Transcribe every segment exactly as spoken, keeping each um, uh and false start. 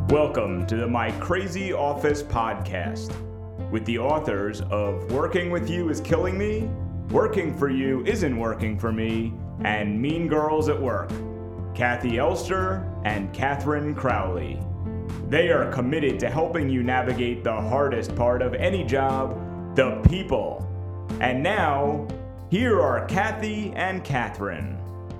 Welcome to the My Crazy Office podcast with the authors of Working With You Is Killing Me, Working For You Isn't Working For Me, and Mean Girls at Work, Kathy Elster and Catherine Crowley. They are committed to helping you navigate the hardest part of any job, the people. And now, here are Kathy and Catherine.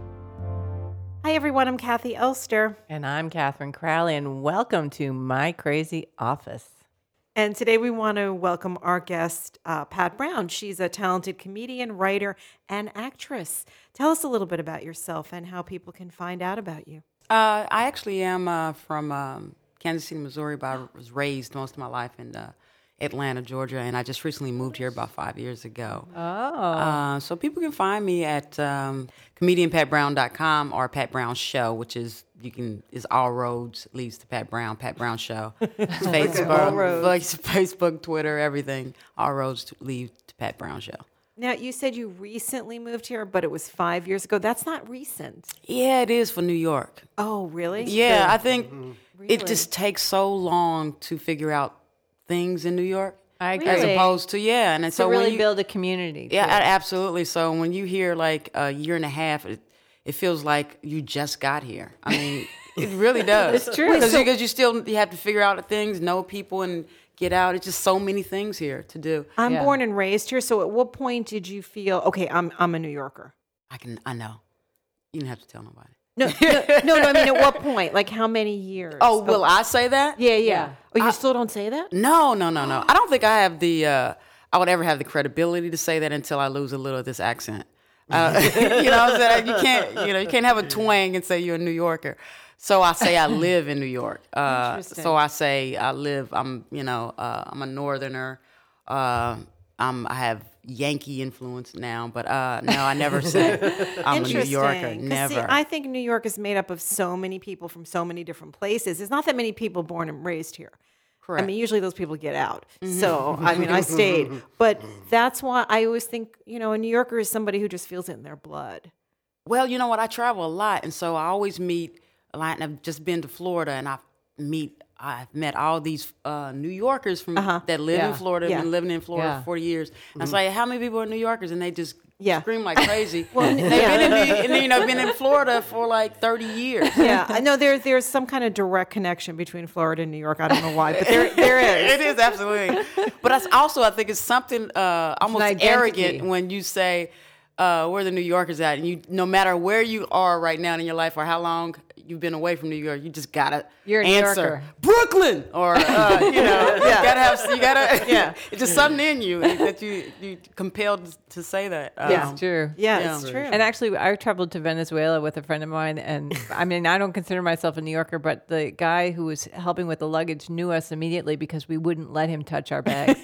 Hi, everyone. I'm Kathy Elster. And I'm Catherine Crowley, and welcome to My Crazy Office. And today we want to welcome our guest, uh, Pat Brown. She's a talented comedian, writer, and actress. Tell us a little bit about yourself and how people can find out about you. Uh, I actually am uh, from um, Kansas City, Missouri, but I was raised most of my life in uh, Atlanta, Georgia, and I just recently moved here about five years ago. Oh. Uh, so people can find me at um, comedian pat brown dot com or Pat Brown Show, which is, you can, is all roads leads to Pat Brown, Pat Brown Show. Facebook, All roads. Facebook, Twitter, everything, all roads to lead to Pat Brown Show. Now, you said you recently moved here, but it was five years ago. That's not recent. Yeah, it is for New York. Oh, really? Yeah, I think Really? it just takes so long to figure out things in New York. I agree. As opposed to, yeah. And, and to so really when you, build a community. Yeah, too. a- absolutely. So when you hear like a year and a half, it, it feels like you just got here. I mean, it really does. It's true. Because So- you still you have to figure out things, know people, and get out. It's just so many things here to do. I'm Yeah. born and raised here. So at what point did you feel, okay, I'm I'm a New Yorker? I can, I know. You don't have to tell nobody. No, no, no, no. I mean, at what point? Like how many years? Oh, will I say that? Yeah, yeah. Yeah. Oh, you still don't say that? No, no, no, no. I don't think I have the, uh, I would ever have the credibility to say that until I lose a little of this accent. Uh, you know what I'm saying? You can't, you know, you can't have a twang and say you're a New Yorker. So I say I live in New York. Uh, Interesting. so I say I live, I'm, you know, uh, I'm a Northerner. Uh, I'm, I have Yankee influence now, but uh, no, I never say I'm a New Interesting. Yorker. 'Cause, Never. See, I think New York is made up of so many people from so many different places. There's not that many people born and raised here. Correct. I mean, usually those people get out. So, I mean, I stayed. But that's why I always think, you know, a New Yorker is somebody who just feels it in their blood. Well, you know what? I travel a lot, and so I always meet a lot. And I've just been to Florida, and I meet, I've met all these uh, New Yorkers from Uh-huh. that live in Yeah. Florida. Yeah. Been living in Florida Yeah. for forty years. And I was like, how many people are New Yorkers? And they just Yeah. scream like crazy. Well, They've yeah. been in, New- and, you know, been in Florida for like thirty years. Yeah, I know there, there's some kind of direct connection between Florida and New York. I don't know why, but there, there is. It is absolutely. But that's also, I think, it's something uh, almost identity. arrogant when you say, uh, "Where the New Yorkers at?" And you, no matter where you are right now in your life or how long you've been away from New York, you just gotta You're a New answer Yorker. Brooklyn, or uh, you know, you Yeah. gotta have, you gotta, Yeah. It's just something in you that you you compelled to say that. Yeah. Um, It's true. Yeah, Yeah. it's true. And actually, I traveled to Venezuela with a friend of mine, and I mean, I don't consider myself a New Yorker, but the guy who was helping with the luggage knew us immediately because we wouldn't let him touch our bags.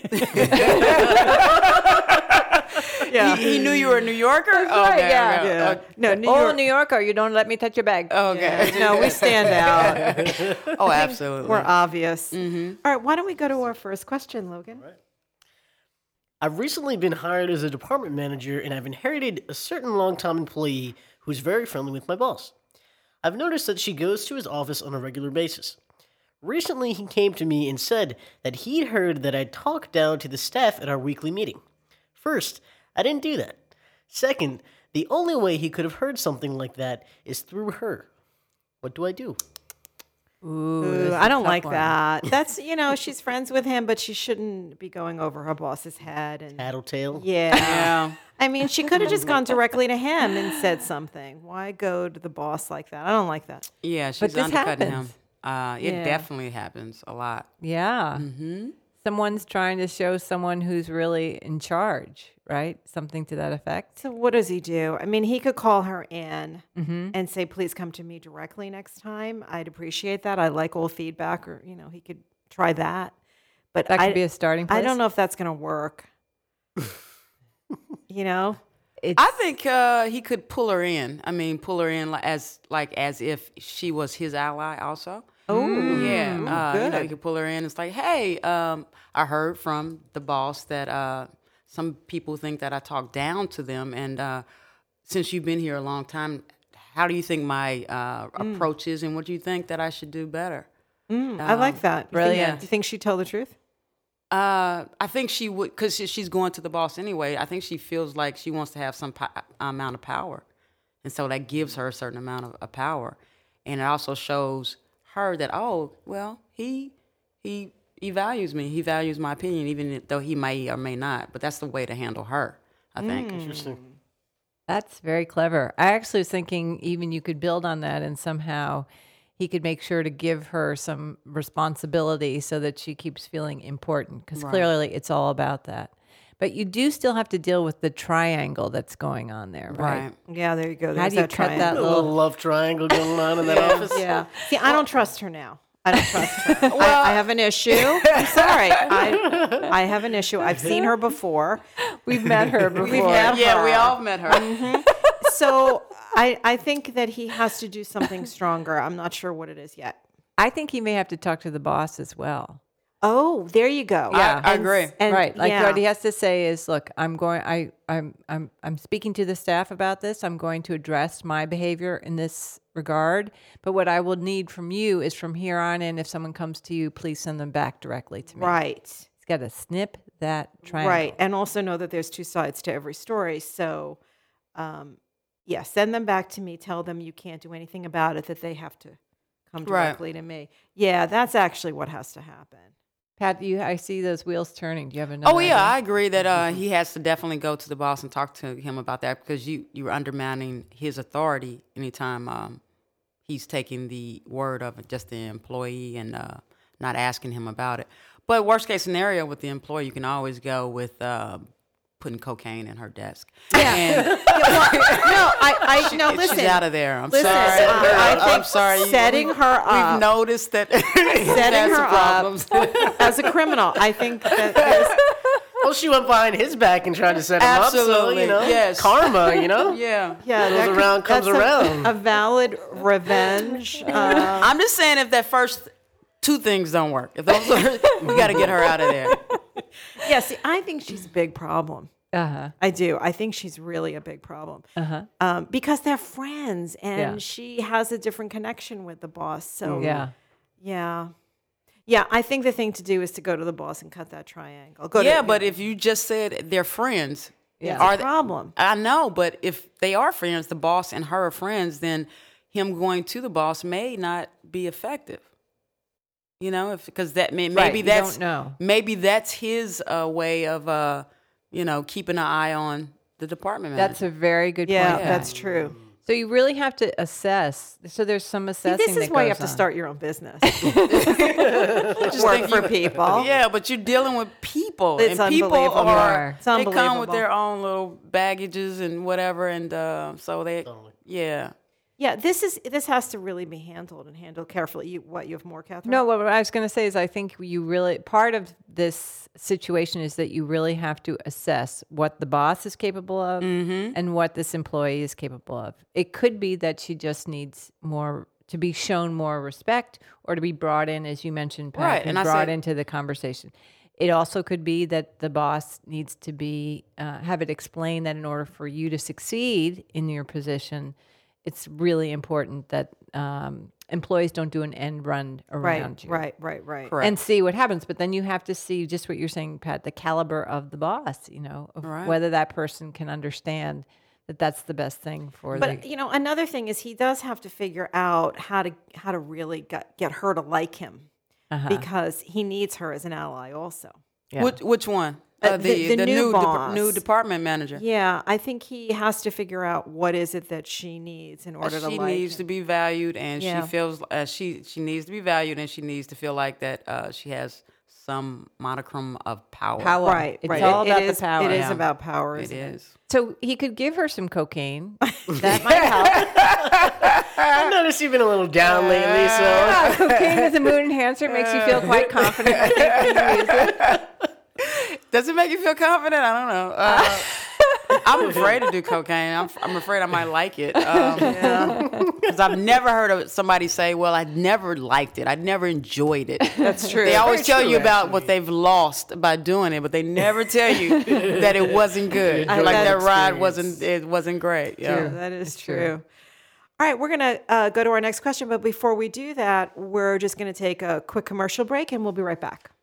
yeah. He, he knew you were a New Yorker. right, Okay, yeah. okay. Yeah. Uh, No, New oh, York. New Yorker, you don't let me touch your bag. okay. No, we stand out. Oh, absolutely. We're obvious. All right, why don't we go to our first question, Logan? I've recently been hired as a department manager, and I've inherited a certain longtime employee who's very friendly with my boss. I've noticed that she goes to his office on a regular basis. Recently, he came to me and said that he'd heard that I talked down to the staff at our weekly meeting. First, I didn't do that. Second, the only way he could have heard something like that is through her. What do I do? Ooh, Ooh, this is I a don't tough like one. that. That's, you know, she's friends with him, but she shouldn't be going over her boss's head. And Tattletale? yeah. Yeah. I mean, she could have just gone directly to him and said something. Why go to the boss like that? I don't like that. Yeah, she's But this undercutting happens. him. Uh, it Yeah. definitely happens a lot. Yeah. Mm-hmm. Someone's trying to show someone who's really in charge, right? Something to that effect. So what does he do? I mean, he could call her in Mm-hmm. and say, please come to me directly next time. I'd appreciate that. I like all feedback, or, you know, he could try that. But That could I, be a starting place. I don't know if that's going to work. You know? It's, I think uh, he could pull her in. I mean, pull her in like, as like as if she was his ally also. Oh, Yeah, uh, you know, good. you could pull her in. It's like, hey, um, I heard from the boss that uh, some people think that I talk down to them, and uh, since you've been here a long time, how do you think my uh, approach is, and what do you think that I should do better? Mm, I like that. You brilliant. Think, you think she'd tell the truth? Uh, I think she would, because she's going to the boss anyway. I think she feels like she wants to have some po- amount of power. And so that gives her a certain amount of, of power. And it also shows her that, oh, well, he he he values me. He values my opinion, even though he may or may not. But that's the way to handle her, I think. Mm. Interesting. That's very clever. I actually was thinking even you could build on that and somehow he could make sure to give her some responsibility so that she keeps feeling important, because Right. clearly it's all about that. But you do still have to deal with the triangle that's going on there, right? Right. Yeah, there you go. How There's do you that cut that triangle. A little little? love triangle going on in that office. Yeah. See, I don't trust her now. I don't trust her. I, I have an issue. I'm sorry. I, I have an issue. I've seen her before. We've met her before. We've met Yeah, her. we all met her. So I, I think that he has to do something stronger. I'm not sure what it is yet. I think he may have to talk to the boss as well. Oh, there you go. Yeah. I And- agree. and- right. Like yeah. what he has to say is, look, I'm going I I'm I'm I'm speaking to the staff about this. I'm going to address my behavior in this regard. But what I will need from you is from here on in, if someone comes to you, please send them back directly to me. Right. He's got to snip that triangle. Right. And also know that there's two sides to every story. So, um, yeah, send them back to me. Tell them you can't do anything about it, that they have to come Right. directly to me. Yeah, that's actually what has to happen. Pat, you I see those wheels turning. Do you have another Oh yeah, idea? I agree that uh, he has to definitely go to the boss and talk to him about that, because you you're undermining his authority anytime um, he's taking the word of just the employee and uh, not asking him about it. But worst case scenario with the employee, you can always go with uh, putting cocaine in her desk. Yeah. And no, I, I no. she's Listen, out of there. I'm listen, sorry. I, I think I'm sorry. setting We've- her up, We've noticed that setting that's her some up problems. as a criminal. I think that there's, Well, she went behind his back and tried to set him up. So, Absolutely, you know, yes. karma, you know? yeah. yeah, Goes that could- around, comes that's a- around. A, valid revenge. Uh, I'm just saying, if that first two things don't work, if those are, we got to get her out of there. yeah, see, I think she's a big problem. Uh-huh. I do. I think she's really a big problem Uh-huh. um, because they're friends, and Yeah. she has a different connection with the boss. So Yeah. yeah, yeah. I think the thing to do is to go to the boss and cut that triangle. Go Yeah, to, but if you just said they're friends, Yeah. are the they, problem. I know, but if they are friends, the boss and her are friends, then him going to the boss may not be effective. You know, if because that may, Right, maybe you that's don't know. maybe that's his uh, way of uh, you know, keeping an eye on the department manager. That's a very good Yeah, point. that's true. So you really have to assess. So there's some See, assessing. this is that why you goes have to on. start your own business. Just Work think for you- people. Yeah, but you're dealing with people, It's and people unbelievable. are It's they come with unbelievable. their own little baggages and whatever, and uh, so they, yeah. Yeah, this is this has to really be handled and handled carefully. You what you have more, Catherine? No, what I was going to say is I think you really, part of this situation is that you really have to assess what the boss is capable of and what this employee is capable of. It could be that she just needs more, to be shown more respect or to be brought in, as you mentioned, Pat, Right, and and I brought said- into the conversation. It also could be that the boss needs to be, uh, have it explained that in order for you to succeed in your position, it's really important that um, employees don't do an end run around right, you. right, right, right. Correct. And see what happens. But then you have to see just what you're saying, Pat, the caliber of the boss, you know, of Right. whether that person can understand that that's the best thing for But the. you know, another thing is he does have to figure out how to how to really get get her to like him Uh-huh. because he needs her as an ally also. Yeah. Which which one? Uh, Uh, the- the the new new dep- boss. new department manager. Yeah, I think he has to figure out what is it that she needs in order to She like needs him. to be valued, and Yeah. she feels uh, she she needs to be valued, and she needs to feel like that uh, she has some modicum of power. Power. Right, It's right. all It- about it the is- power. It is Yeah. about power. It Isn't it? is. So he could give her some cocaine. That might help. I noticed you've been a little down lately, so Yeah, cocaine is a mood enhancer. It makes you feel quite confident. I think when you use it. Does it make you feel confident? I don't know. Uh, I'm afraid to do cocaine. I'm, I'm afraid I might like it. Because I've never heard of somebody say, well, I never liked it. I never enjoyed it. That's true. They always Very tell true, you about actually. what they've lost by doing it, but they never tell you that it wasn't good. enjoyed Like that that ride experience. wasn't, it wasn't great. Yeah. Yeah, that is true. All right, we're going to uh, go to our next question. But before we do that, we're just going to take a quick commercial break and we'll be right back.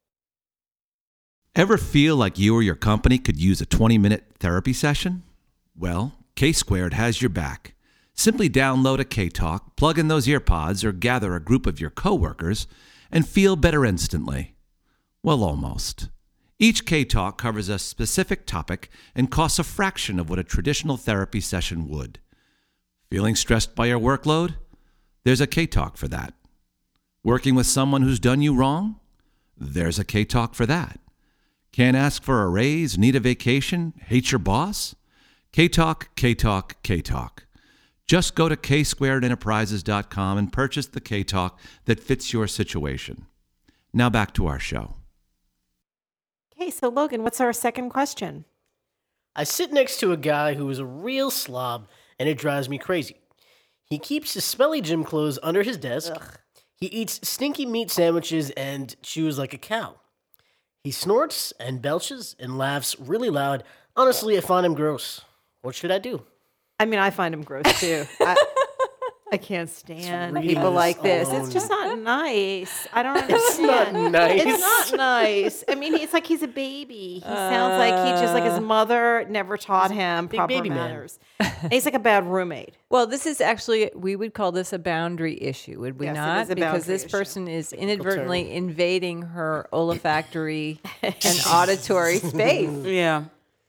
Ever feel like you or your company could use a twenty-minute therapy session? Well, K-Squared has your back. Simply download a K-Talk, plug in those earpods, or gather a group of your coworkers and feel better instantly. Well, almost. Each K-Talk covers a specific topic and costs a fraction of what a traditional therapy session would. Feeling stressed by your workload? There's a K-Talk for that. Working with someone who's done you wrong? There's a K-Talk for that. Can't ask for a raise, need a vacation, hate your boss? K-Talk, K-Talk, K-Talk. Just go to K squared enterprises dot com and purchase the K-Talk that fits your situation. Now back to our show. Okay, so Logan, what's our second question? I sit next to a guy who is a real slob, and it drives me crazy. He keeps his smelly gym clothes under his desk. Ugh. He eats stinky meat sandwiches and chews like a cow. He snorts and belches and laughs really loud. Honestly, I find him gross. What should I do? I mean, I find him gross too. I, I can't stand really people like this. own. It's just not nice. I don't understand. It's not nice. It's not nice. I mean, it's like he's a baby. He sounds like he just like his mother never taught him big proper baby man. manners. And he's like a bad roommate. Well, this is actually, we would call this a boundary issue, would we Yes, it not? is a Because boundary this issue. person is inadvertently invading her olfactory and auditory space. Yeah.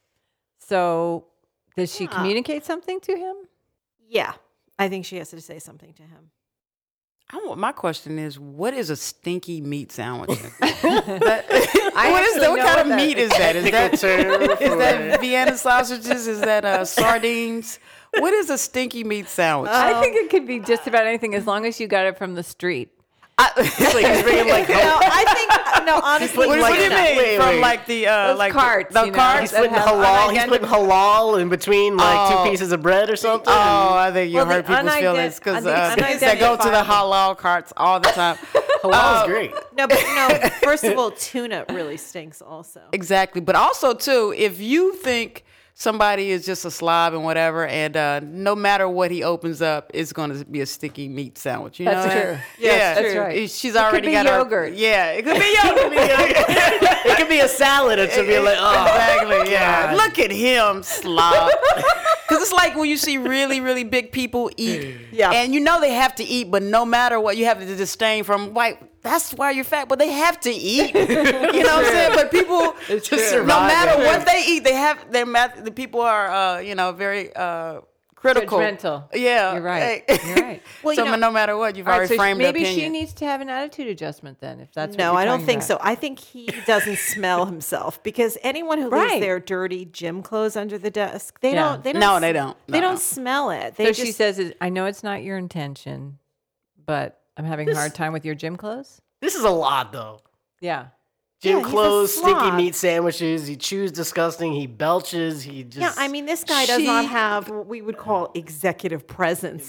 So does she Yeah. communicate something to him? Yeah, I think she has to say something to him. I want, my question is, what is a stinky meat sandwich? That- what is actually that? What know kind what of that meat is. is that? Is that, term is for that it. Vienna sausages? Is that uh, sardines? What is a stinky meat sandwich? I think it could be just about anything as long as you got it from the street. It's like he's bringing like No, I think no. Honestly, what, like what do you that. mean? Wait, From wait. like the uh, Those like carts, the, the you know, carts? He's that putting have halal. He's unidentified- putting halal in between like Oh. two pieces of bread or something. Oh, I think you Well, the hurt people's unident- feelings because the uh, they go to the unidentifiable. halal carts all the time. Halal's great. no, but no. First of all, tuna really stinks. Also, Exactly. But also, too, if you think somebody is just a slob and whatever, and uh, no matter what he opens up, it's going to be a sticky meat sandwich. You That's know? true. Yeah, Yes, that's right. She's It could already be got yogurt. Her, yeah, it could be yogurt. It could be a salad and to be like, oh, Exactly. Yeah. God. Look at him, slob. Because it's like when you see really, really big people eat, Yeah. and you know they have to eat, but no matter what, you have the disdain from white. That's why you're fat, but they have to eat. You know what I'm saying? But people, It's no true. matter what they eat, they have their math. The people are, uh, you know, very uh, critical. Judgmental. Yeah, You're right. Hey. You're right. Well, so you know- no matter what, you've All right, already so framed the maybe opinion. she needs to have an attitude adjustment then, if that's what no, you're I don't talking think about. so. I think he doesn't smell himself because anyone who leaves Right. their dirty gym clothes under the desk, they Yeah. don't. They don't. No, s- they don't. They No, don't no. smell it. They So just, she says, I know it's not your intention, but I'm having a hard time with your gym clothes. this is a lot though. Yeah. Gym Yeah, he's a clothes, stinky slob. meat sandwiches. He chews disgusting. He belches. He just. Yeah, I mean, this guy does not She- have what we would call executive presence.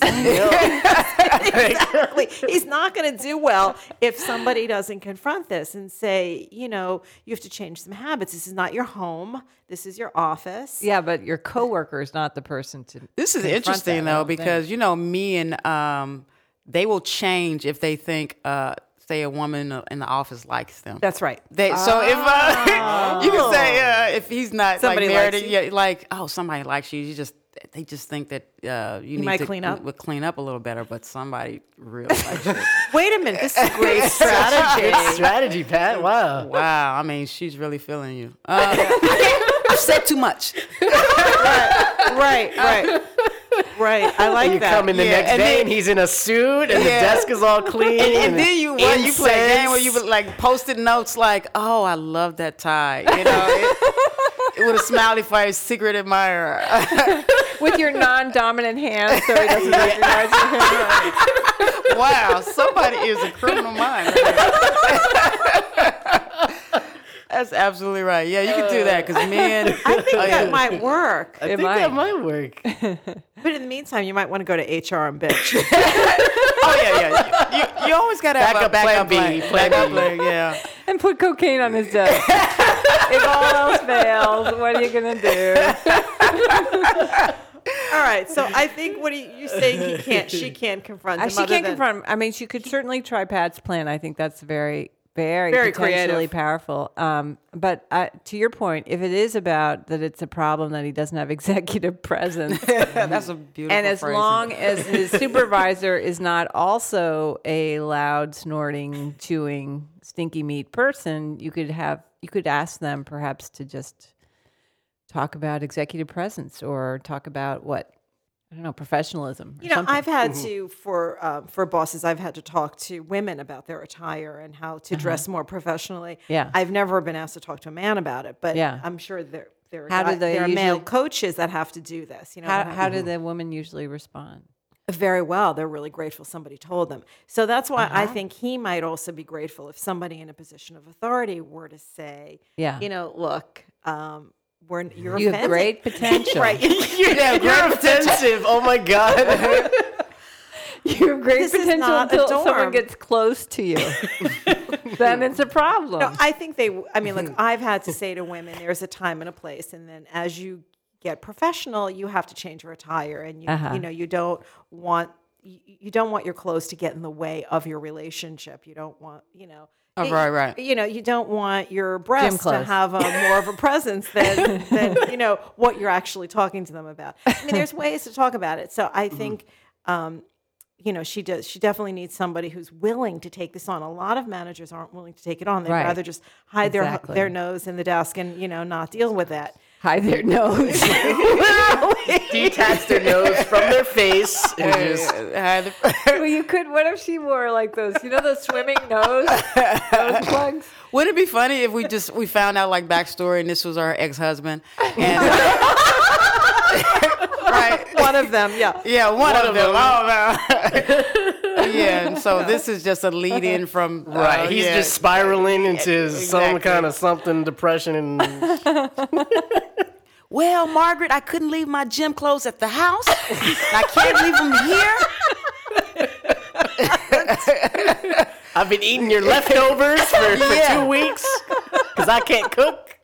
Exactly. He's not going to do well if somebody doesn't confront this and say, you know, you have to change some habits. This is not your home. This is your office. Yeah, but your coworker is not the person to. This is confront interesting that, I though, don't think. because you know, me and um, they will change if they think, uh, say, a woman in the office likes them. That's right. They, so if uh, you can say uh, if he's not Somebody like married, likes you. yeah, like oh somebody likes you, you just they just think that uh, you, need might to clean up. would clean up a little better, but somebody really likes you. Wait a minute. This is great strategy. Good strategy, Pat. Wow. Wow, I mean she's really feeling you. Uh, I can't, I've said too much. right, right. Right. I like You that. come in the Yeah, next and day then- and he's in a suit and the Yeah. desk is all clean. And, and then you what, you play a game where you incense. would like posted notes like, "Oh, I love that tie," you know, it, with a smiley face, secret admirer. With your non-dominant hand, so he doesn't recognize your handwriting. Wow, somebody is a criminal mind. That's absolutely right. Yeah, you can do that because men. I think Oh, that yeah. might work. I It think might. that might work. But in the meantime, you might want to go to H R and bitch. Oh yeah, yeah. You, you, you always gotta have a Backup backup plan B, plan. plan Backup B. plan, yeah. And put cocaine on his desk. If all else fails, what are you going to do? All right. So I think what are you, you're saying he can't, she can't confront Uh, him. she other can't than- confront him. I mean, she could certainly try Pat's plan. I think that's very, very, Very potentially creative. powerful. Um, but uh, to your point, if it is about that, it's a problem that he doesn't have executive presence, That's a beautiful and as phrasing. long as his supervisor is not also a loud, snorting, chewing, stinky meat person, you could have you could ask them perhaps to just talk about executive presence or talk about what. I don't know, professionalism. Or You know, something. I've had to for um, for bosses. I've had to talk to women about their attire and how to dress more professionally. Yeah. I've never been asked to talk to a man about it, but Yeah. I'm sure there there are, How do guy- they there are male usually- coaches that have to do this. You know, How, that have how to- do the women usually respond? very well. They're really grateful somebody told them. So that's why Uh-huh. I think he might also be grateful if somebody in a position of authority were to say, Yeah. you know, look, um, we're you're You have offended. great potential. right? You're, you're offensive. Oh my god. You have great This is potential not a until someone dorm. gets close to you. Then it's a problem. No, I think they. I mean, look, I've had to say to women, there's a time and a place, and then as you get professional, you have to change your attire, and you, Uh-huh. you know, you don't want you, you don't want your clothes to get in the way of your relationship. You don't want, you know. Oh, y- right, right. You know, you don't want your breasts to clothes. have a, more of a presence than, than you know what you're actually talking to them about. I mean, there's ways to talk about it. So I think, um, you know, she does. She definitely needs somebody who's willing to take this on. A lot of managers aren't willing to take it on. They'd Right. rather just hide Exactly. their their nose in the desk and you know not deal with that. Hide their nose. Detach their nose from their face and just. Well, you could. What if she wore like those, you know, those swimming nose nose plugs? Wouldn't it be funny if we just we found out like backstory and this was our ex husband? And right, One of them, yeah. yeah, one, One of, of them. them. Oh no. Yeah, and so this is just a lead in from uh, Right, he's yeah. just spiraling into some Exactly. kind of something, depression, and Well, Margaret, I couldn't leave my gym clothes at the house. I can't leave them here. I've been eating your leftovers for, for Yeah. two weeks because I can't cook.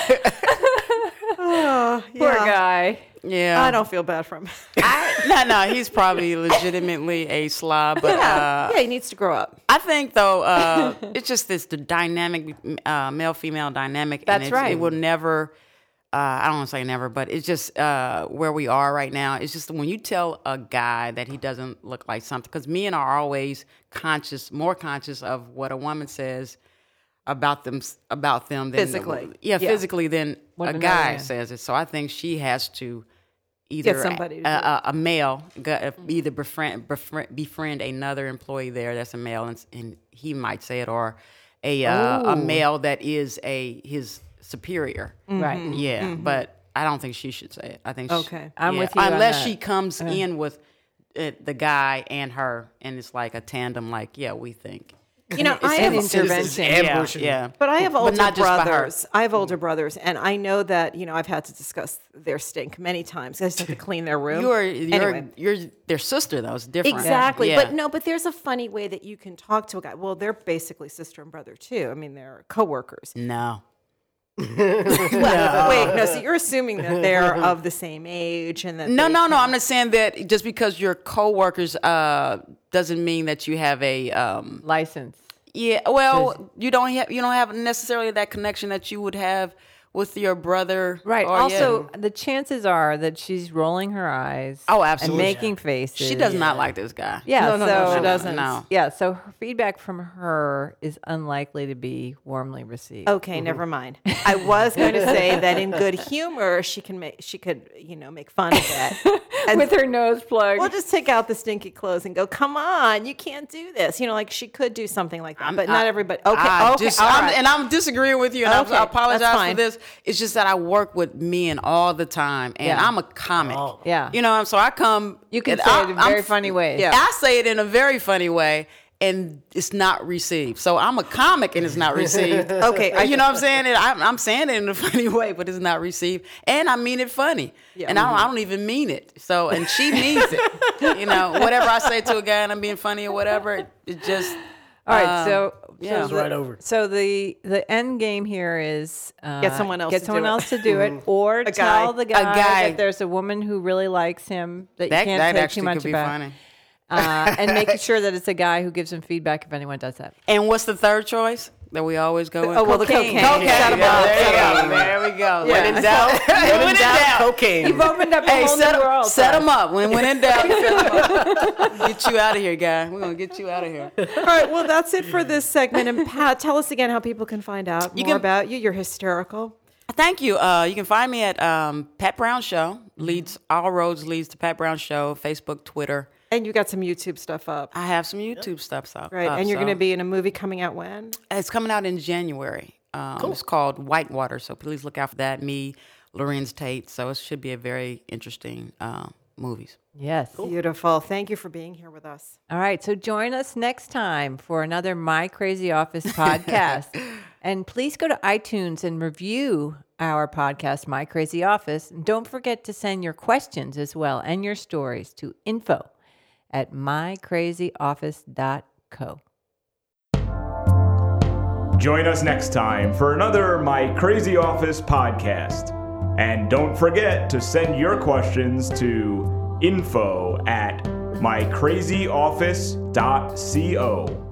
Oh, Poor yeah. guy. Yeah, I don't feel bad for him. I, no, no, he's probably legitimately a slob, but uh, yeah, he needs to grow up. I think though uh, it's just this the dynamic uh, male female dynamic. That's and it's, right. It will never. Uh, I don't want to say never, but it's just uh, where we are right now. It's just when you tell a guy that he doesn't look like something, because men are always conscious, more conscious of what a woman says about them, about them than Physically. yeah, Yeah. physically than What a another guy man. says it. So I think she has to either Get somebody to a, do it. a, a male go- either befriend, befriend befriend another employee there that's a male, and, and he might say it, or a uh, a male that is a his superior. Right. Yeah, but I don't think she should say it. I think she- Okay. I'm yeah, with you on unless that. she comes in with uh, the guy and her, and it's like a tandem. Like, yeah, we think. You know, I an have intervention. Yeah, Ambushing. yeah. But I have But older not just by her. brothers. I have older brothers, and I know that you know I've had to discuss their stink many times. I just have to clean their room. You're you're Anyway. you're their sister though. It's different. Exactly. Yeah. But no, but there's a funny way that you can talk to a guy. Well, they're basically sister and brother too. I mean, they're coworkers. no. Well, wait, no, so you're assuming that they're of the same age and that No, they no, no. can- I'm not saying that just because you're coworkers uh, doesn't mean that you have a um, License. yeah. Well, you don't have you don't have necessarily that connection that you would have with your brother. Right. or, Also, yeah. the chances are that she's rolling her eyes. Oh, absolutely. And making faces. she does not like this guy. Yeah. No, no, so no, she doesn't. No. Yeah. So her feedback from her is unlikely to be warmly received. Okay, never mind. I was going to say that in good humor, she can make she could you know make fun of that. And With her nose plugged. we'll just take out the stinky clothes and go. Come on, you can't do this. You know, like she could do something like that, but not I- everybody. Okay, I okay, dis- all I'm- right. and I'm disagreeing with you, and I'm- Okay, I that's apologize fine. for this. It's just that I work with men all the time, and Yeah. I'm a comic. Oh. Yeah. You know, so I come. You can and say I- it in I'm very f- funny ways. Yeah. I say it in a very funny way, and it's not received. So I'm a comic, and it's not received. Okay, I- you know what I'm saying? It, I'm, I'm saying it in a funny way, but it's not received, and I mean it funny, and I don't, I don't even mean it. So, and she means it. You know, whatever I say to a guy, and I'm being funny or whatever, it, it just. All right, so yeah. so It's the, right over. So the the end game here is uh, Get someone else get to someone do it. else to do it, or guy. tell the guy, guy. that there's a woman who really likes him that, That, you can't that say actually too much could be about, funny. uh, and making sure that it's a guy who gives him feedback if anyone does that. And what's the third choice that we always go with? Oh, well, the Cocaine. cocaine. Cocaine. Set 'em Yeah, up. there you Set 'em go. up. There we go. Yeah. When in doubt, When in doubt, You've cocaine. opened up a Hey, whole set, new world. set for us. them up. When, when in doubt, set 'em up. Get you out of here, guy. We're going to get you out of here. All right, well, that's it for this segment. And Pat, tell us again how people can find out You more can- about you. You're hysterical. Thank you. Uh, you can find me at um, Pat Brown Show. Leads all roads leads to Pat Brown Show. Facebook, Twitter. And you got some YouTube stuff up. I have some YouTube stuff up. Right. up, And you're so- going to be in a movie coming out when? It's coming out in January. Um, It's called Whitewater, so please look out for that. Me, Lorenz Tate. So it should be a very interesting uh, movies. Yes. Beautiful. Thank you for being here with us. All right. So join us next time for another My Crazy Office podcast. And please go to iTunes and review our podcast, My Crazy Office. And don't forget to send your questions as well and your stories to info at my crazy office dot co. Join us next time for another My Crazy Office podcast. And don't forget to send your questions to info at my crazy office dot co.